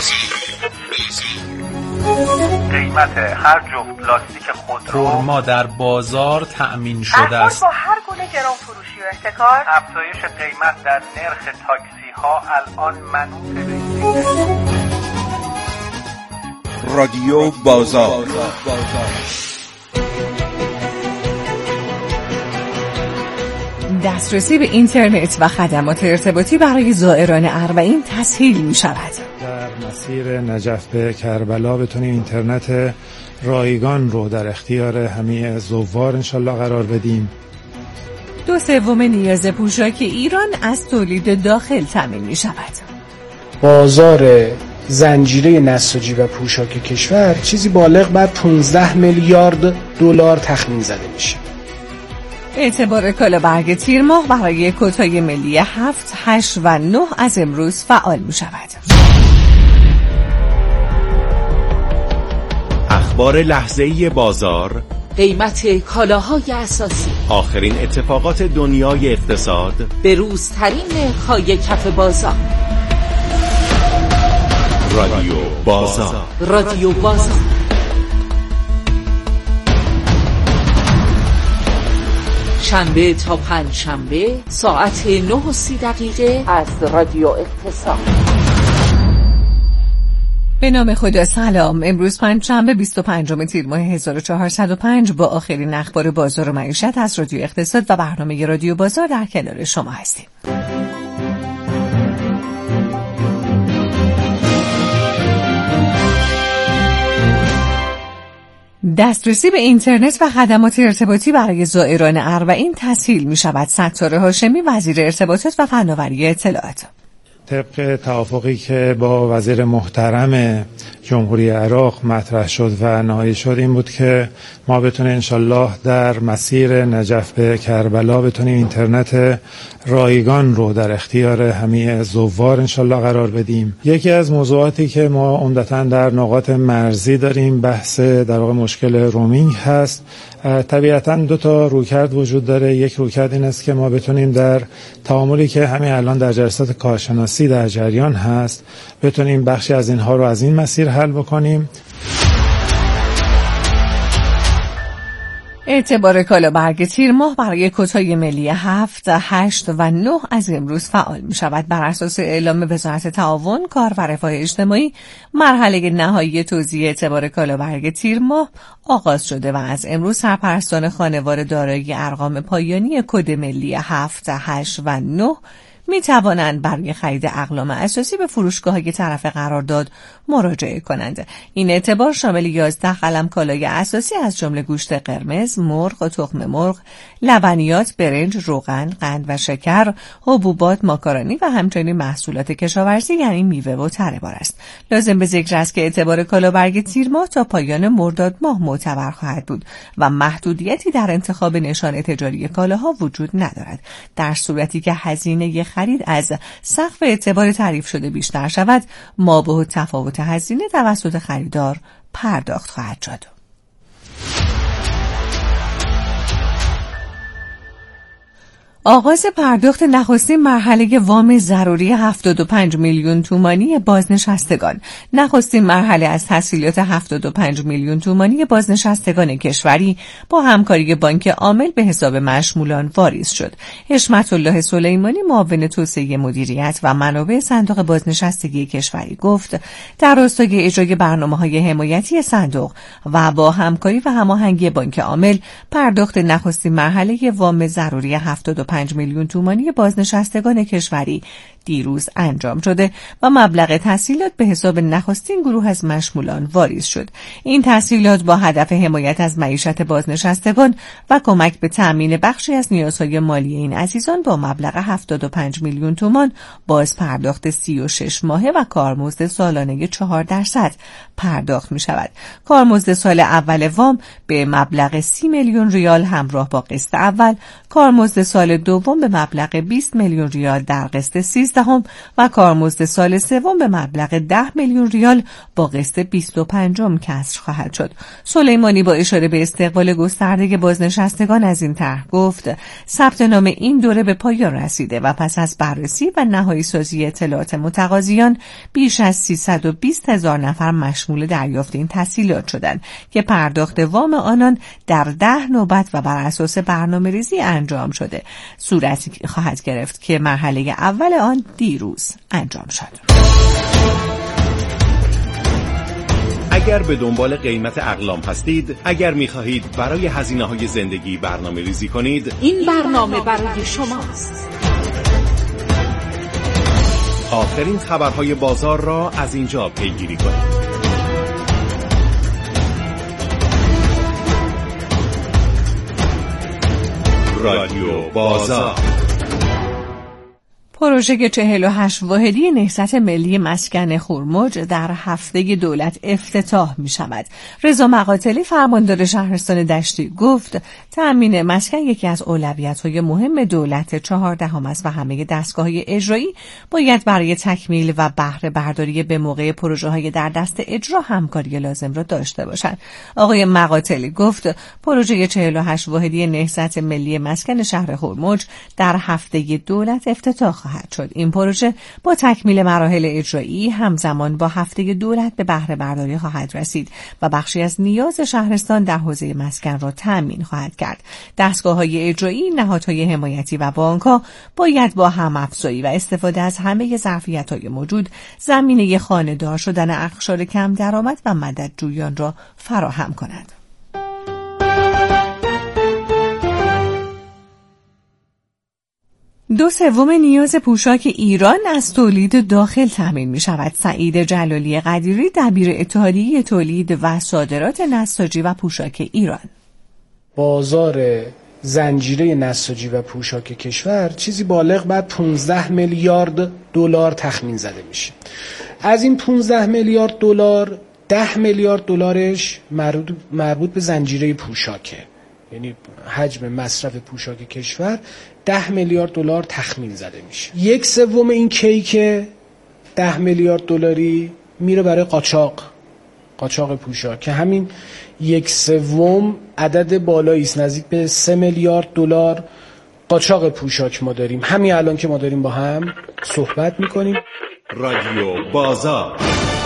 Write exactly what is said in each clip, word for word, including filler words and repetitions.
قیمت هر جفت لاستیک خودرو خرما در بازار تأمین شده است. با هر گونه گران فروشی و احتکار افزایش قیمت در نرخ تاکسی ها الان منوط به رادیو بازار. دسترسی به اینترنت و خدمات ارتباطی برای زائران اربعین تسهیل می شود. در مسیر نجف به کربلا بتونیم اینترنت رایگان رو در اختیار همه زوار انشالله قرار بدیم. دو سوم نیاز پوشاک ایران از تولید داخل تامین می شود. بازار زنجیره نساجی و پوشاک کشور چیزی بالغ بر پانزده میلیارد دلار تخمین زده میشه. اعتبار کالابرگ تیر ماه برای کدهای ملی هفت، هشت و نه از امروز فعال می شود. اخبار لحظه‌ای بازار، قیمت کالاهای اساسی، آخرین اتفاقات دنیای اقتصاد، بروزترین نرخ‌های کف بازار. رادیو بازار. رادیو بازار. شنبه تا پنج شنبه ساعت نه و سی دقیقه از رادیو اقتصاد. به نام خدا سلام. امروز پنج شنبه بیست و پنجم تیر ماه هزار و چهارصد و پنج با آخرین اخبار بازار و معیشت از رادیو اقتصاد و برنامه رادیو بازار در کنار شما هستیم. دسترسی به اینترنت و خدمات ارتباطی برای زائران اربعین تسهیل می شود. ستار هاشمی وزیر ارتباطات و فناوری اطلاعات طبق توافقی که با وزیر محترم جمهوری عراق مطرح شد و نهایی شد این بود که ما بتونیم انشالله در مسیر نجف به کربلا بتونیم اینترنت رایگان رو در اختیار همه زوار انشالله قرار بدیم. یکی از موضوعاتی که ما عمدتاً در نقاط مرزی داریم بحث در واقع مشکل رومینگ هست. طبیعتاً دو تا رویکرد وجود داره. یک رویکرد این است که ما بتونیم در تعاملی که همین الان در جلسات کارشناسی در جریان هست بتونیم بخشی از اینها رو از این مسیر حل بکنیم. اعتبار کالابرگ تیر ماه برای کدهای ملی هفت، هشت و نه از امروز فعال می شود. بر اساس اعلام وزارت تعاون، کار و رفاه اجتماعی مرحله نهایی توزیع اعتبار کالابرگ تیر ماه آغاز شده و از امروز سرپرستان خانوار دارای ارقام پایانی کد ملی هفت، هشت و نه می توانند برای خرید اقلام اساسی به فروشگاه‌های طرف قرارداد مراجعه کنند. این اعتبار شامل یازده قلم کالای اساسی از جمله گوشت قرمز، مرغ، تخم مرغ، لبنیات، برنج، روغن، قند و شکر، حبوبات، ماکارونی و همچنین محصولات کشاورزی یعنی میوه و تره بار است. لازم به ذکر است که اعتبار کالابرگ تیر ماه تا پایان مرداد ماه معتبر خواهد بود و محدودیتی در انتخاب نشان تجاری کالاها وجود ندارد. در صورتی که هزینه خرید از سقف اعتبار تعریف شده بیشتر شود، مابع تفاوت هزینه توسط خریدار پرداخت خواهد شد. آغاز پرداخت نخستین مرحله وام ضروری هفتاد و پنج میلیون تومانی بازنشستگان. نخستین مرحله از تسهیلات هفتاد و پنج میلیون تومانی بازنشستگان کشوری با همکاری بانک عامل به حساب مشمولان واریز شد. حشمت الله سلیمانی معاون توسعه مدیریت و منابع صندوق بازنشستگی کشوری گفت در راستای اجرای برنامه‌های حمایتی صندوق و با همکاری و هماهنگی بانک عامل پرداخت نخستین مرحله وام ضروری هفتاد و پنج میلیون تومانی بازنشستگان کشوری دیروز انجام شده و مبلغ تسهیلات به حساب نخستین گروه از مشمولان واریز شد. این تسهیلات با هدف حمایت از معیشت بازنشستگان و کمک به تأمین بخشی از نیازهای مالی این عزیزان با مبلغ هفتاد و پنج میلیون تومان باز پرداخت سی و شش ماهه و کارمزد سالانه چهار درصد پرداخت می شود. کارمزد سال اول وام به مبلغ سی میلیون ریال همراه با قسط اول، کارمزد سال دوم به مبلغ بیست میلیون ریال در قسط سیزده سیزدهم و کارمزد سال سوم به مبلغ ده میلیون ریال با قسط بیست و پنجم کسر خواهد شد. سلیمانی با اشاره به استقبال گسترده بازنشستگان از این طرح گفت ثبت نام این دوره به پایان رسیده و پس از بررسی و نهایی سازی اطلاعات متقاضیان بیش از سیصد و بیست هزار نفر مشمول دریافت این تسهیلات شدند که پرداخت وام آنان در ده نوبت و بر اساس برنامه‌ریزی انجام شده صورتی خواهد گرفت که مرحله اول آن دیروز انجام شد. اگر به دنبال قیمت اقلام هستید، اگر می‌خواهید برای هزینه‌های زندگی برنامه‌ریزی کنید، این برنامه برای شماست. آخرین خبرهای بازار را از اینجا پیگیری کنید. رادیو بازار. پروژه چهل و هشت واحدی نهضت ملی مسکن هرمز در هفته دولت افتتاح می شود. رضا مقاتلی فرماندار شهرستان دشتی گفت تأمین مسکن یکی از اولویت‌های مهم دولت چهاردهم است و همه دستگاه‌های اجرایی باید برای تکمیل و بهره برداری به موقع پروژه‌های در دست اجرا همکاری لازم را داشته باشند. آقای مقاتلی گفت پروژه چهل و هشت واحدی نهضت ملی مسکن شهر هرمز در هفته دولت افتتاح خواهد شد. این پروژه با تکمیل مراحل اجرایی همزمان با هفته دولت به بهره برداری خواهد رسید و بخشی از نیاز شهرستان در حوزه مسکن را تأمین خواهد کرد. دستگاه‌های اجرایی، نهادهای حمایتی و بانک‌ها باید با هم‌افزایی و استفاده از همه ظرفیت‌های موجود زمینه خانه‌دار شدن اقشار کم درآمد و مددجویان را فراهم کنند. دو سوم نیاز پوشاک ایران از تولید داخل تامین می شود. سعید جلالی قدیری دبیر اتحادیه تولید و صادرات نساجی و پوشاک ایران: بازار زنجیره نساجی و پوشاک کشور چیزی بالغ بر پانزده میلیارد دلار تخمین زده میشه. از این پانزده میلیارد دلار ده میلیارد دلارش مربوط به زنجیره پوشاکه، یعنی حجم مصرف پوشاک کشور ده میلیارد دلار تخمین زده میشه. یک سوم این کیک ده میلیارد دلاری میره برای قاچاق قاچاق پوشاک که همین یک سوم عدد بالایی است، نزدیک به سه میلیارد دلار قاچاق پوشاک ما داریم همین الان که ما داریم با هم صحبت میکنیم. رادیو بازار.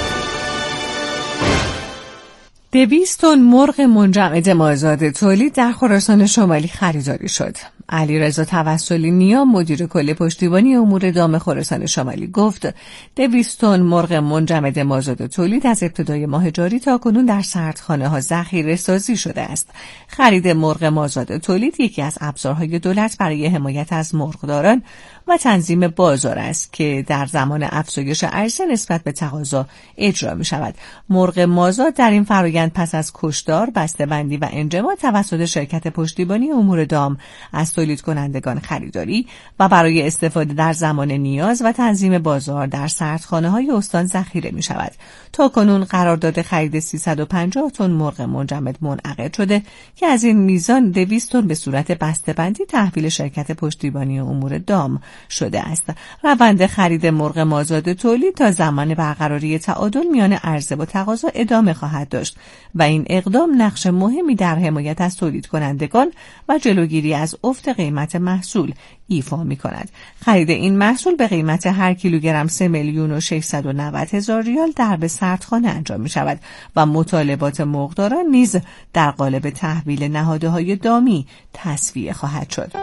دویست تن مرغ منجمد مازاد تولید در خراسان شمالی خریداری شد. علیرضا توسلی نیا مدیر کل پشتیبانی امور دام خراسان شمالی گفت دویست تن مرغ منجمد مازاد تولید از ابتدای ماه جاری تا کنون در سردخانه ها ذخیره سازی شده است. خرید مرغ مازاد تولید یکی از ابزارهای دولت برای حمایت از مرغداران و تنظیم بازار است که در زمان افزایش عرضه نسبت به تقاضا اجرا می شود. مرغ مازاد در این فرآیند پس از کشتار، بسته‌بندی و انجماد توسط شرکت پشتیبانی امور دام از تولید کنندگان خریداری و برای استفاده در زمان نیاز و تنظیم بازار در سردخانه های استان ذخیره می شود. تا کنون قرارداد خرید سیصد و پنجاه تن مرغ منجمد منعقد شده که از این میزان دویست تن به صورت بسته‌بندی تحویل شرکت پشتیبانی امور دام شده است. روند خرید مرغ مازاد تولید تا زمان برقراری تعادل میان عرضه و تقاضا ادامه خواهد داشت و این اقدام نقش مهمی در حمایت از تولید کنندگان و جلوگیری از افت قیمت محصول ایفا می کند. خرید این محصول به قیمت هر کیلوگرم سه میلیون و ششصد و نود هزار ریال در به سردخانه انجام می شود و مطالبات مرغداران نیز در قالب تحویل نهادهای دامی تصفیه خواهد شد.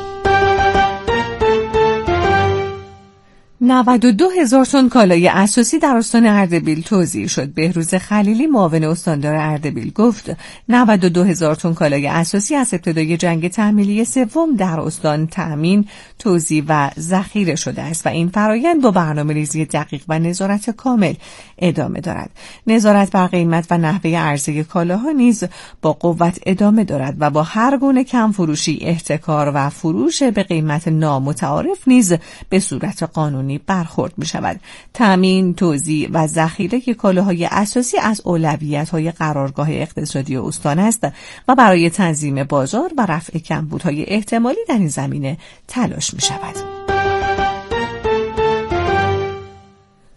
نود و دو هزار تن کالای اساسی در استان اردبیل توزیع شد. بهروز خلیلی معاون استاندار اردبیل گفت نود و دو هزار تن کالای اساسی از ابتدای جنگ تحمیلی سوم در استان تأمین، توزیع و ذخیره شده است و این فرآیند با برنامه‌ریزی دقیق و نظارت کامل ادامه دارد. نظارت بر قیمت و نحوه عرضه کالاها نیز با قوت ادامه دارد و با هر گونه کم فروشی، احتکار و فروش به قیمت نامتعارف نیز به صورت قانونی برخورد می شود. تامین، توزیع و ذخیره کالاهای اساسی از اولویت‌های قرارگاه اقتصادی استان است و برای تنظیم بازار و رفع کمبودهای احتمالی در این زمینه تلاش می شود.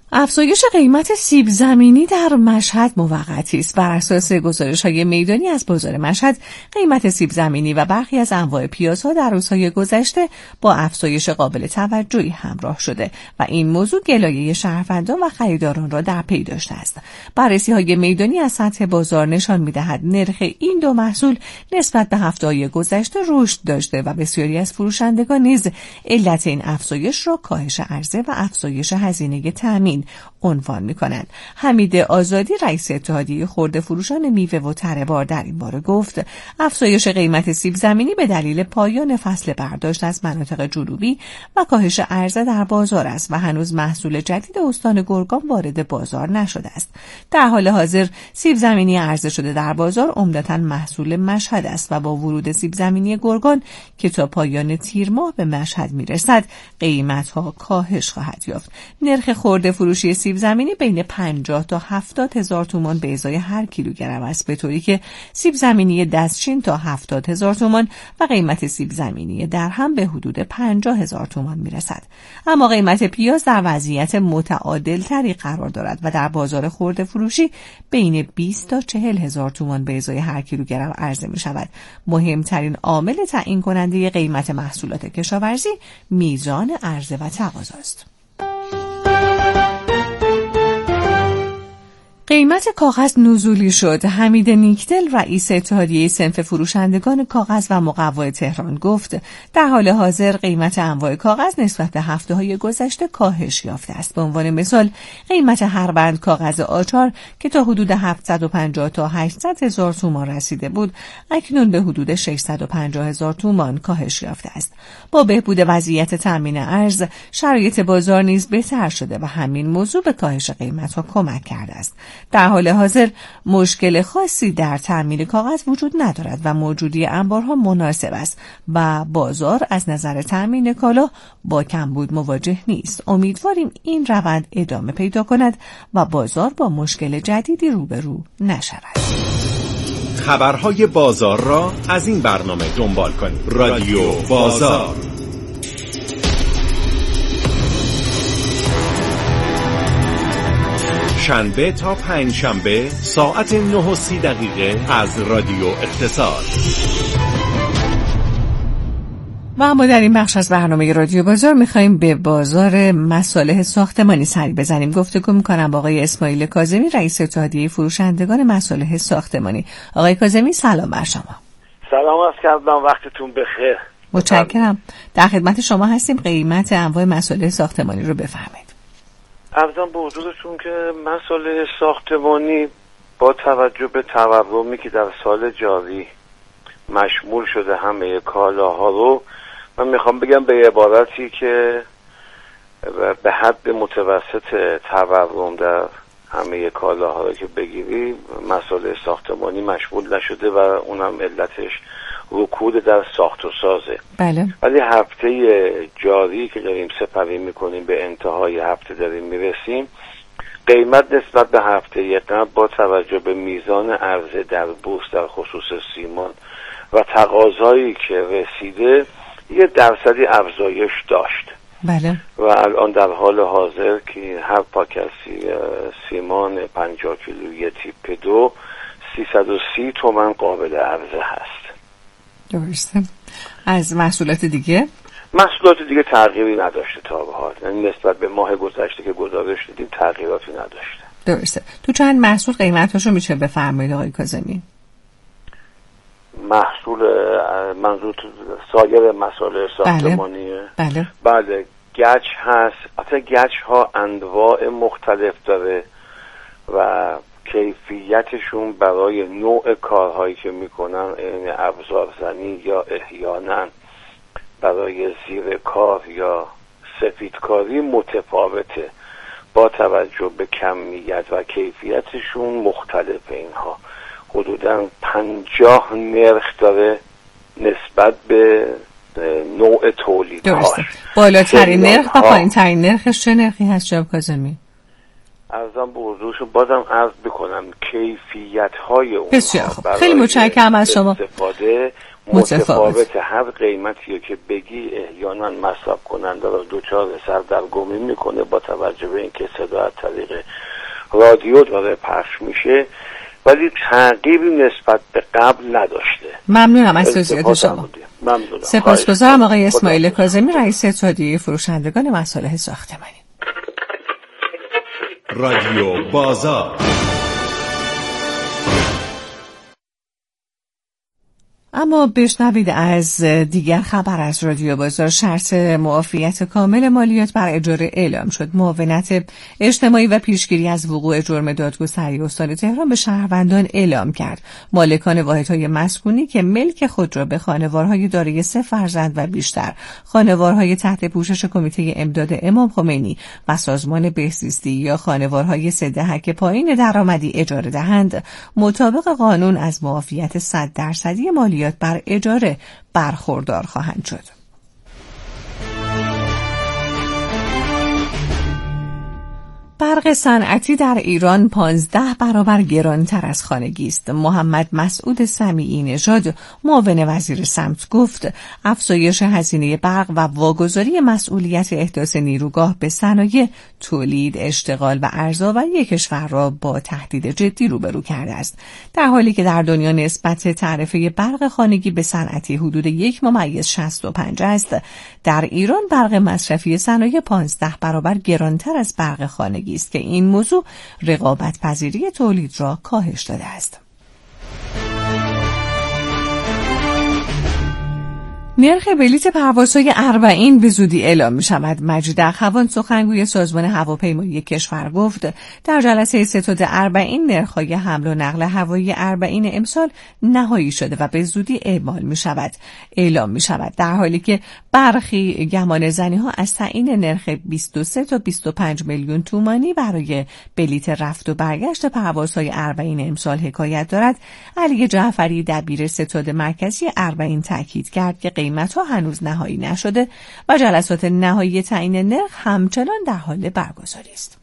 افزایش قیمت سیب زمینی در مشهد موقتی است. بر اساس گزارش‌های میدانی از بازار مشهد، قیمت سیب زمینی و برخی از انواع پیازها در روزهای گذشته با افزایش قابل توجهی همراه شده و این موضوع گلایه شهروندان و خریداران را در پی داشته است. بررسی‌های میدانی از سطح بازار نشان می‌دهد نرخ این دو محصول نسبت به هفته‌های گذشته رشد داشته و بسیاری از فروشندگان نیز علت این افزایش را کاهش عرضه و افزایش هزینه تامین عنوان می‌کنند. حمید آزادی رئیس اتحادیه خرده فروشان میوه و تره بار در این باره گفت افزایش قیمت سیب زمینی به دلیل پایان فصل برداشت از مناطق جنوبی و کاهش عرضه در بازار است و هنوز محصول جدید استان گرگان وارد بازار نشده است. در حال حاضر سیب زمینی عرضه شده در بازار عمدتاً محصول مشهد است و با ورود سیب زمینی گرگان که تا پایان تیر ماه به مشهد میرسد قیمت‌ها کاهش خواهد یافت. نرخ خرده فروشی سیب زمینی بین پنجاه تا هفتاد هزار تومان به ازای هر کیلوگرم است، به طوری که سیب زمینی دستچین تا هفتاد هزار تومان و قیمت سیب زمینی درهم به حدود پنجاه هزار تومان میرسد. اما قیمت پیاز در وضعیت متعادل تری قرار دارد و در بازار خرده فروشی بین بیست تا چهل هزار تومان به ازای هر کیلوگرم عرضه می شود. مهمترین عامل تعیین کننده قیمت محصولات کشاورزی میزان عرضه و تقاضا است. قیمت کاغذ نزولی شد. حمید نیکدل رئیس اتحادیه صنف فروشندگان کاغذ و مقوا تهران گفت در حال حاضر قیمت انواع کاغذ نسبت به هفته‌های گذشته کاهش یافته است. به عنوان مثال قیمت هر بند کاغذ آچار که تا حدود هفتصد و پنجاه تا هشتصد هزار تومان رسیده بود اکنون به حدود ششصد و پنجاه هزار تومان کاهش یافته است. با بهبود وضعیت تامین ارز شرایط بازار نیز بهتر شده و همین موضوع به کاهش قیمت‌ها کمک کرده است. در حال حاضر مشکل خاصی در تامین کاغذ وجود ندارد و موجودی انبارها مناسب است و بازار از نظر تامین کالا با کمبود مواجه نیست. امیدواریم این روند ادامه پیدا کند و بازار با مشکل جدیدی روبرو نشود. خبرهای بازار را از این برنامه دنبال کنید. رادیو بازار. شنبه تا پنج شنبه ساعت نه و سی دقیقه از رادیو اقتصاد. و ما در این بخش از برنامه رادیو بازار می‌خوایم به بازار مصالح ساختمانی سری بزنیم. گفتگو می‌کنم با آقای اسماعیل کاظمی رئیس اتحادیه فروشندگان مصالح ساختمانی. آقای کاظمی سلام بر شما. سلام عرض کردم، وقتتون بخیر. متشکرم. در خدمت شما هستیم. قیمت انواع مصالح ساختمانی رو بفرمایید. عرضم به حضورتون که مصالح ساختمانی با توجه به تورمی که در سال جاری مشمول شده همه کالاها رو، من میخوام بگم به عبارتی که به حد متوسط تورم در همه کالاها رو که بگیری مصالح ساختمانی مشمول نشده و اونم علتش رکود در ساخت و سازه. بله. ولی هفته جاری که داریم سپری میکنیم، به انتهای هفته داریم میرسیم، قیمت نسبت به هفته قبل با توجه به میزان عرضه در بورس در خصوص سیمان و تقاضایی که رسیده یه درصدی افزایش داشت. بله. و الان در حال حاضر که هر پاکت سیمان پنجاه کیلویی تیپ دو سیصد و سی تومن قابل عرضه هست. درسته. از محصولات دیگه؟ محصولات دیگه تغییری نداشته تا به حال، یعنی نسبت به ماه گذشته که گزارش دیدیم تغییراتی نداشته. درسته. تو چند محصول قیمتاشو میشه بفرمایید آقای کاظمی؟ محصول منظور سایر مسائل ساختمانیه؟ بله. بله. گچ هست. البته گچ ها انواع مختلف داره و کیفیتشون برای نوع کارهایی که میکنن، یعنی ابزارزنی یا احیانا برای زیر کار یا سفیدکاری متفاوته. با توجه به کمیت و کیفیتشون مختلف اینها. حدوداً پنجاه نرخ داره نسبت به نوع تولید. درسته. بالاترین نرخ و پایین ترین نرخش چه نرخی هست جناب کاظمی؟ ارزم به حضورشون بازم عرض بکنم کیفیت های اونها بسیار خوب. خیلی متشکرم از شما. استفاده متفاوت. هر قیمتی که بگی احیانا مصرف کننده رو دوچار سردرگمی میکنه با توجه به اینکه صدا از طریق رادیو داره پخش میشه، ولی تغییری نسبت به قبل نداشته. ممنونم از توضیحات شما. ممنونم. سپاسگزارم آقای اسماعیل کاظمی، رئیس اتحادیه فروشندگان مصالح ساختمانی. رادیو بازار. اما بشنوید از دیگر خبر از رادیو بازار. شرط معافیت کامل مالیات بر اجاره اعلام شد. معاونت اجتماعی و پیشگیری از وقوع جرم دادگستری استان تهران به شهروندان اعلام کرد مالکان واحدهای مسکونی که ملک خود را به خانوارهای دارای سه فرزند و بیشتر، خانوارهای تحت پوشش کمیته امداد امام خمینی و سازمان بهزیستی یا خانوارهای سه دهک پایین درآمدی اجاره دهند، مطابق قانون از معافیت صد درصدی مالیات بر اجاره برخوردار خواهند شد. برق صنعتی در ایران پانزده برابر گرانتر از خانگی است. محمد مسعود سمیعی نژاد، معاون وزیر سمت، گفت افزایش هزینه برق و واگذاری مسئولیت احداث نیروگاه به صنایع تولید، اشتغال و ارزآوری کشور را با تهدید جدی روبرو کرده است. در حالی که در دنیا نسبت تعرفه برق خانگی به صنعتی حدود یک ممیز شصت و پنج است، در ایران برق مصرفی صنایع پانزده برابر گرانتر از برق خانگی است که این موضوع رقابت پذیری تولید را کاهش داده است. نرخ بلیت پروازهای اربعین به زودی اعلام می شود. مجید اخوان، سخنگوی سازمان هواپیمایی کشور، گفت در جلسه ستاد اربعین نرخ‌های حمل و نقل هوایی اربعین امسال نهایی شده و به زودی اعمال می شود اعلام می شود در حالی که برخی گمان زنی ها از تعیین نرخ بیست و سه تا بیست و پنج میلیون تومانی برای بلیت رفت و برگشت پروازهای اربعین امسال حکایت دارد. علی جعفری، دبیر ستاد مرکزی اربعین، تاکید کرد که قیمت‌ها هنوز نهایی نشده و جلسات نهایی تعیین نرخ همچنان در حال برگزاری است.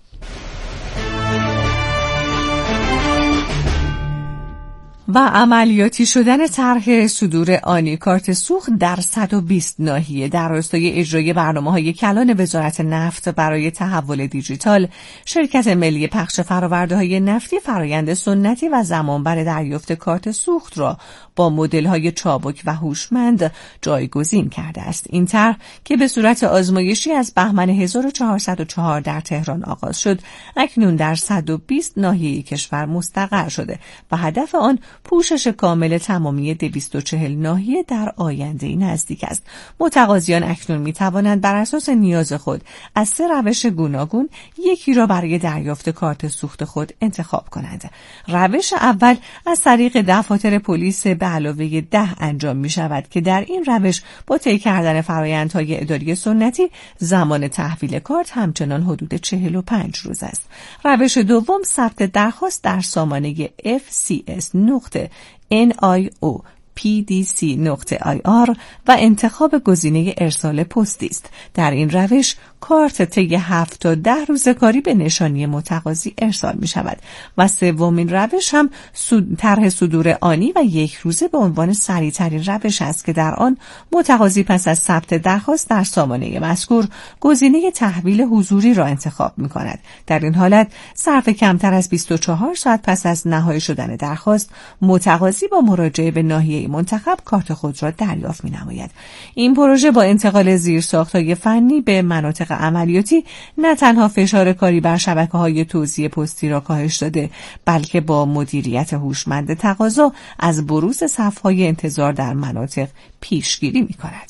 و عملیاتی شدن طرح صدور آنی کارت سوخت در صد و بیست ناحیه. در راستای اجرای برنامه‌های کلان وزارت نفت برای تحول دیجیتال، شرکت ملی پخش فرآورده‌های نفتی فرآیند سنتی و زمانبر دریافت کارت سوخت را با مدل‌های چابک و هوشمند جایگزین کرده است. این طرح که به صورت آزمایشی از بهمن هزار و چهارصد و چهار در تهران آغاز شد، اکنون در صد و بیست ناحیه کشور مستقر شده و هدف آن پوشش کامل تمامی دویست و چهل ناحیه در آینده نزدیک است. متقاضیان اکنون می توانند بر اساس نیاز خود از سه روش گوناگون یکی را برای دریافت کارت سوخت خود انتخاب کنند. روش اول از طریق دفاتر پلیس به علاوه ده انجام می شود که در این روش با طی کردن فرآیندهای اداری سنتی زمان تحویل کارت همچنان حدود چهل و پنج روز است. روش دوم ثبت درخواست در سامانه اف سی اس نقطه ان آی او پی دی سی نقطه آی آر و انتخاب گزینه ارسال پستی است. در این روش کارت طی هفت تا ده روز کاری به نشانی متقاضی ارسال می شود و سومین روش هم طرح صدور آنی و یک روزه به عنوان سریع‌ترین روش است که در آن متقاضی پس از ثبت درخواست در سامانه مذکور گزینه تحویل حضوری را انتخاب می کند. در این حالت صرف کمتر از بیست و چهار ساعت پس از نهایی شدن درخواست، متقاضی با مراجعه به ناحیه منتخب کارت خود را دریافت می نماید. این پروژه با انتقال زیرساخت‌های فنی به مناطق عملیاتی نه تنها فشار کاری بر شبکه‌های توزیع پستی را کاهش داده، بلکه با مدیریت هوشمند تقاضا از بروز صف‌های انتظار در مناطق پیشگیری می‌کند.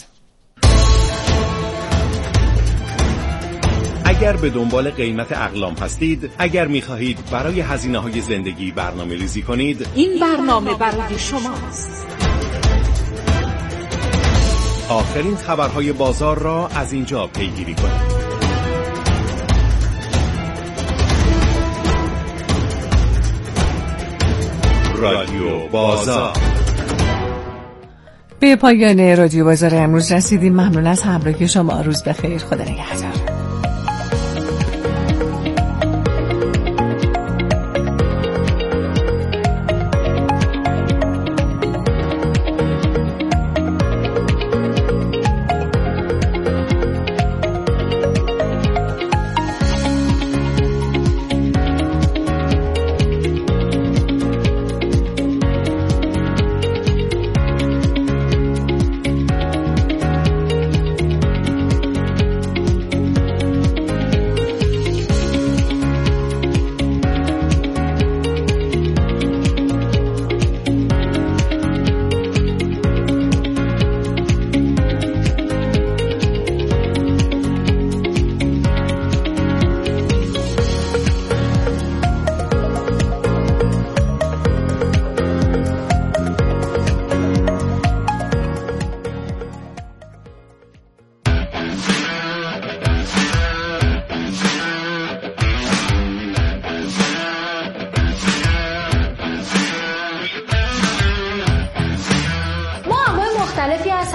اگر به دنبال قیمت اقلام هستید، اگر می‌خواهید برای هزینه‌های زندگی برنامه‌ریزی کنید، این برنامه برای شماست. آخرین خبرهای بازار را از اینجا پیگیری کنید. رادیو بازار. به پایان رادیو بازار امروز رسیدیم. ممنون از همراهی شما. روز بخیر. خدا نگهدار.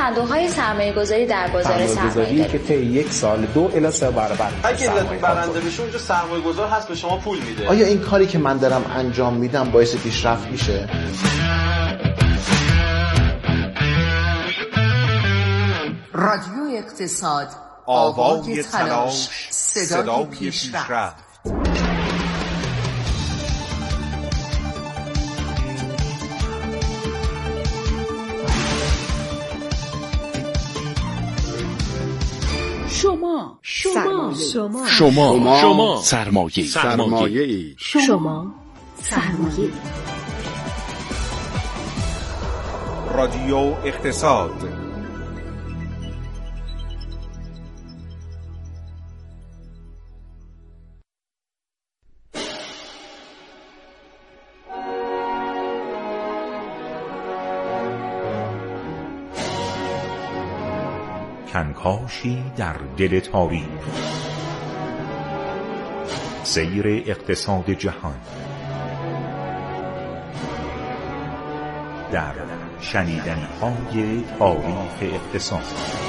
صندوق‌های سرمایه‌گذاری در بازار سرمایه‌گذاری که طی یک سال دو الی سه برابر اگه علت برنده بشه اونجا سرمایه‌گذار هست به شما پول میده. آیا این کاری که من دارم انجام میدم باعث پیشرفت میشه؟ رادیو اقتصاد، آوای تلاش، صدای پیشرفت. شما شما شما شما شما سرمایه سرمایه شما سرمایه رادیو اقتصاد. کنکاشی در دل تاریخ، سیر اقتصاد جهان در شنیدنی‌های تاریخ اقتصاد.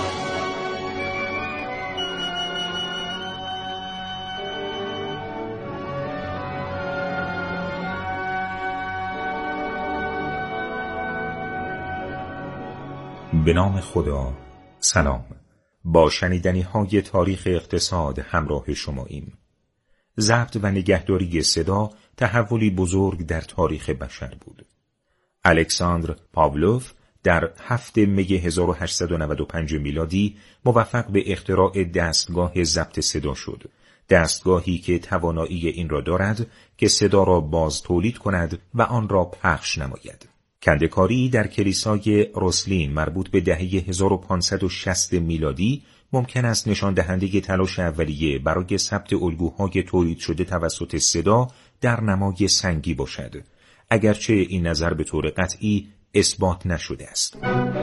به نام خدا. سلام. با شنیدنی های تاریخ اقتصاد همراه شماییم. ضبط و نگهداری صدا تحولی بزرگ در تاریخ بشر بود. الکساندر پاولوف در هفتم می هزار و هشتصد و نود و پنج میلادی موفق به اختراع دستگاه ضبط صدا شد. دستگاهی که توانایی این را دارد که صدا را باز تولید کند و آن را پخش نماید. کنده‌کاری در کلیسای روسلین مربوط به دهه هزار و پانصد و شصت میلادی ممکن است نشان دهنده تلاش اولیه برای ثبت الگوهای تولید شده توسط صدا در نمای سنگی باشد، اگرچه این نظر به طور قطعی اثبات نشده است.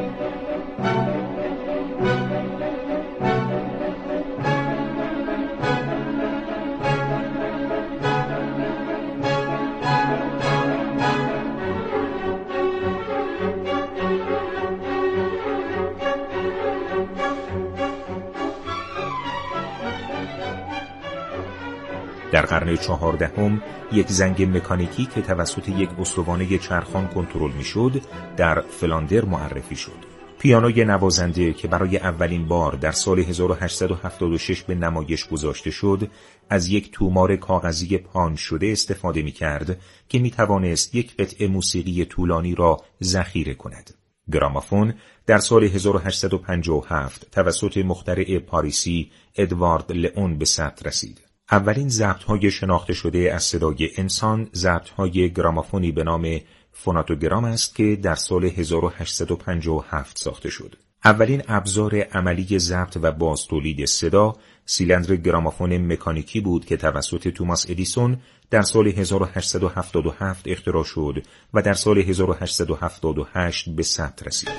در قرن چهاردهم یک زنگ مکانیکی که توسط یک استوانه چرخان کنترل میشد در فلاندر معرفی شد. پیانوی نوازنده که برای اولین بار در سال هزار و هشتصد و هفتاد و شش به نمایش گذاشته شد، از یک تومار کاغذی پان شده استفاده می‌کرد که می‌توانست یک قطعه موسیقی طولانی را ذخیره کند. گرامافون در سال هزار و هشتصد و پنجاه و هفت توسط مخترع پاریسی ادوارد لئون به ثبت رسید. اولین ضبط‌های شناخته شده از صدای انسان ضبط‌های گرامافونی به نام فوناتوگرام است که در سال هزار و هشتصد و پنجاه و هفت ساخته شد. اولین ابزار عملی ضبط و بازتولید صدا سیلندر گرامافون مکانیکی بود که توسط توماس ادیسون در سال هزار و هشتصد و هفتاد و هفت اختراع شد و در سال هزار و هشتصد و هفتاد و هشت به ثبت رسید.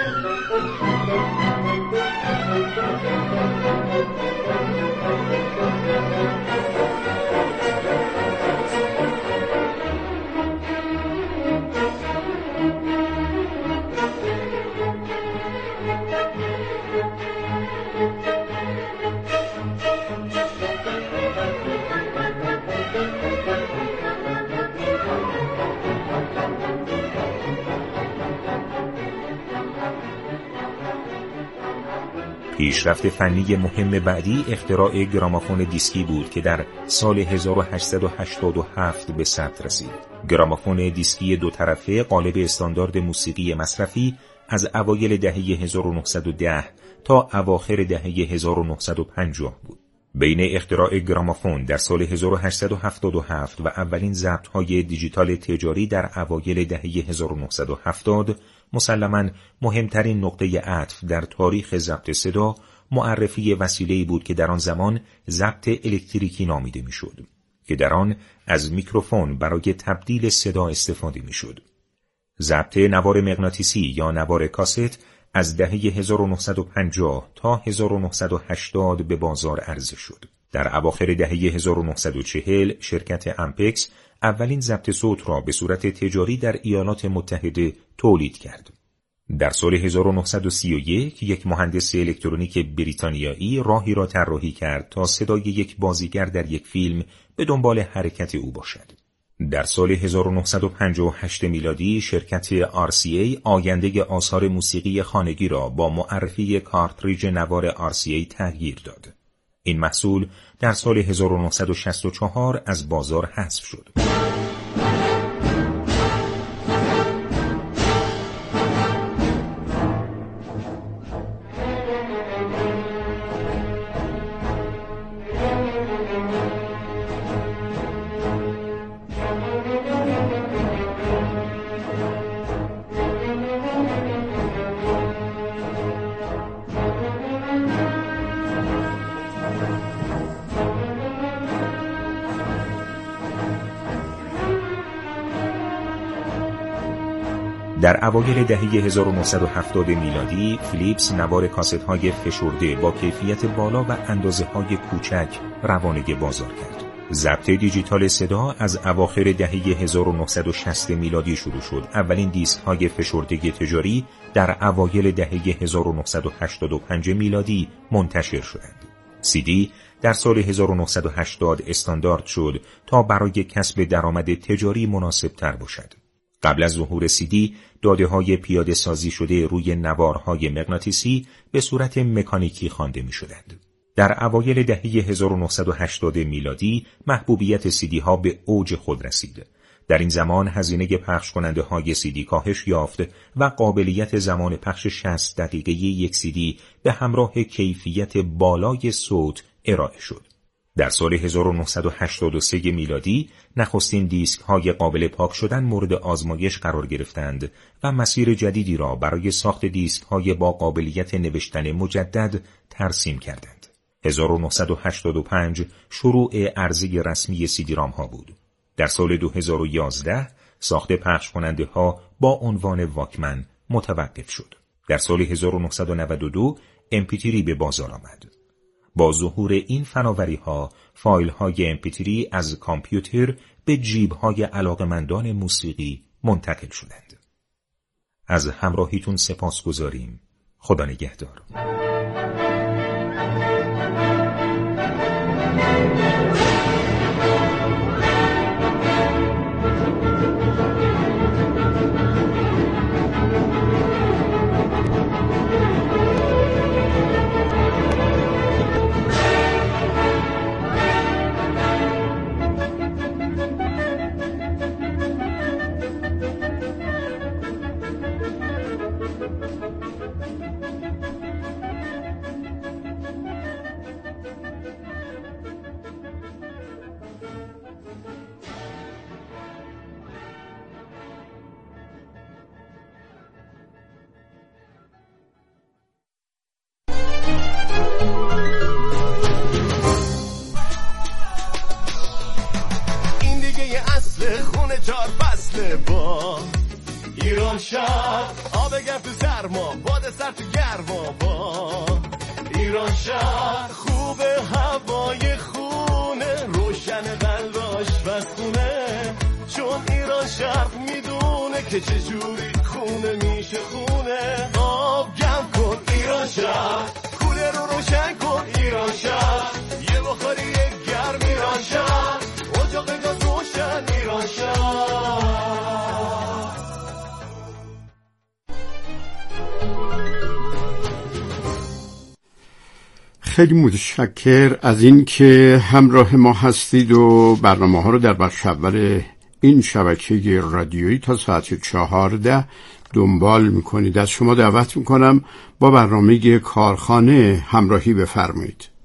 پیشرفت فنی مهم بعدی اختراع گرامافون دیسکی بود که در سال هزار و هشتصد و هشتاد و هفت به ثبت رسید. گرامافون دیسکی دو طرفه قالب استاندارد موسیقی مصرفی از اوایل دهه هزار و نهصد و ده تا اواخر دهه هزار و نهصد و پنجاه بود. بین اختراع گرامافون در سال هزار و هشتصد و هفتاد و هفت و اولین ضبط‌های دیجیتال تجاری در اوایل دهه هزار و نهصد و هفتاد مسلماً مهمترین نقطه عطف در تاریخ ضبط صدا معرفی وسیله‌ای بود که در آن زمان ضبط الکتریکی نامیده میشد، که در آن از میکروفون برای تبدیل صدا استفاده میشد. ضبط نوار مغناطیسی یا نوار کاست از دهه هزار و نهصد و پنجاه تا هزار و نهصد و هشتاد به بازار عرضه شد. در اواخر دهه هزار و نهصد و چهل شرکت امپکس اولین ضبط صوت را به صورت تجاری در ایالات متحده تولید کرد. در سال هزار و نهصد و سی و یک یک مهندس الکترونیک بریتانیایی راهی را طراحی کرد تا صدای یک بازیگر در یک فیلم به دنبال حرکت او باشد. در سال هزار و نهصد و پنجاه و هشت میلادی شرکت آر سی ای آینده آثار موسیقی خانگی را با معرفی کارتریج نوار آر سی ای تغییر داد. این محصول در سال هزار و نهصد و شصت و چهار از بازار حذف شد. در اوایل دهه هزار و نهصد و هفتاد میلادی فیلیپس نوار کاست‌های فشرده با کیفیت بالا و اندازه‌های کوچک روانه بازار کرد. ضبط دیجیتال صدا از اواخر دهه هزار و نهصد و شصت میلادی شروع شد. اولین دیسک‌های فشرده تجاری در اوایل دهه هزار و نهصد و هشتاد و پنج میلادی منتشر شدند. سی دی در سال هزار و نهصد و هشتاد استاندارد شد تا برای کسب درآمد تجاری مناسب‌تر باشد. قبل از ظهور سی دی، داده‌های پیاده سازی شده روی نوارهای مغناطیسی به صورت مکانیکی خوانده می‌شدند. در اوایل دهه هزار و نهصد و هشتاد میلادی، محبوبیت سی دی ها به اوج خود رسید. در این زمان هزینه پخش کننده های سی دی کاهش یافت و قابلیت زمان پخش شصت دقیقه یک سی دی به همراه کیفیت بالای صوت ارائه شد. در سال هزار و نهصد و هشتاد و سه میلادی نخستین دیسک های قابل پاک شدن مورد آزمایش قرار گرفتند و مسیر جدیدی را برای ساخت دیسک های با قابلیت نوشتن مجدد ترسیم کردند. هزار و نهصد و هشتاد و پنج شروع عرضه رسمی سی دی رام ها بود. در سال دو هزار و یازده ساخت پخش کننده ها با عنوان واکمن متوقف شد. در سال هزار و نهصد و نود و دو ام پی تری به بازار آمد. با ظهور این فناوری ها، فایل های ام پی تری از کامپیوتر به جیب های علاقمندان موسیقی منتقل شدند. از همراهیتون سپاس گذاریم. خدا نگهدار. ایران شهر آب گرد تو سرما باد سر تو گرما با ایران شهر خوبه هوای خونه روشن بلاش بسخونه چون ایران شهر میدونه که چجوری خونه میشه خونه آب گم کن ایران شهر کوله رو روشن کن ایران شهر یه بخاری یک گرم ایران شهر اجاق گاز روشن ایران شهر. خیلی متشکر از این که همراه ما هستید و برنامه ها رو در بخش اول این شبکه رادیویی تا ساعت چهارده دنبال میکنید. از شما دعوت میکنم با برنامه کارخانه همراهی بفرمایید.